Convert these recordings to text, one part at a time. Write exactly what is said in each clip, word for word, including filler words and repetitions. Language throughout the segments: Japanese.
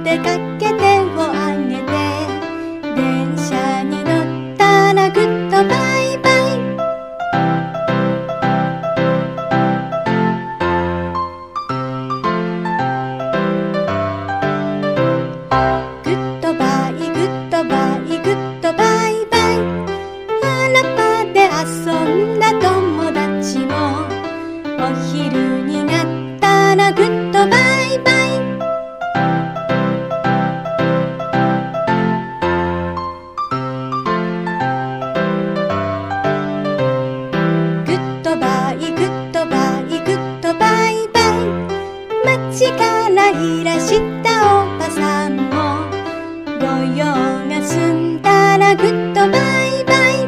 出かけ手をあげて、電車に乗ったらグッドバイバイ。グッドバイグッドバイグッドバイバイ。原っぱで遊んだ友達もお昼になったらグッドバイバイ。グッドバイグッドバイグッドバイバイ。街からいらしたおばさんも御用が済んだらグッドバイバイ。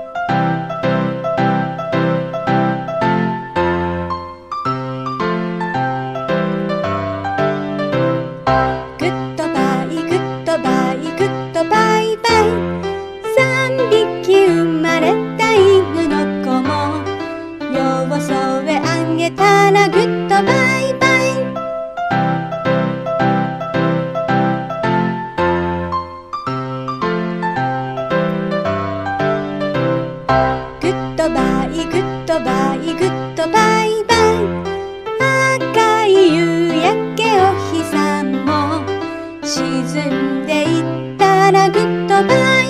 グッドバイグッドバイグッドバイバイ。三匹生まれた犬の子もようそへあげたらグッドバイバイ。グッドバイグッドバイグッドバイバイ。赤い夕焼けお日さんも沈んでいったらグッドバイ。